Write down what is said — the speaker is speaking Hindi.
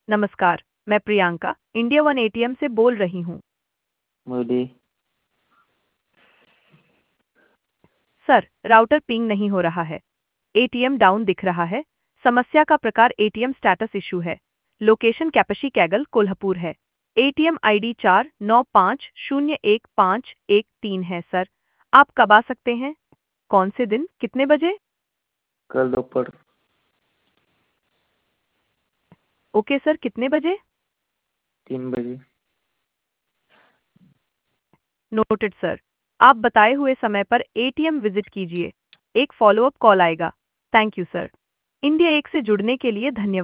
नमस्कार, मैं प्रियंका, इंडिया वन एटीएम से बोल रही हूँ। बोलिए। सर, राउटर पिंग नहीं हो रहा है। एटीएम डाउन दिख रहा है। समस्या का प्रकार एटीएम स्टेटस इशू है। लोकेशन कैपशी कैगल, कोल्हापुर है। एटीएम आईडी 49501513 है सर। आप कब आ सकते हैं? कौन से दिन, कितने बजे? कल दोपहर ओके सर, कितने बजे? 3 बजे। Noted sir. आप बताए हुए समय पर एटीएम विजिट कीजिए। एक फॉलोअप कॉल आएगा। Thank you sir. इंडिया 1 से जुड़ने के लिए धन्यवाद।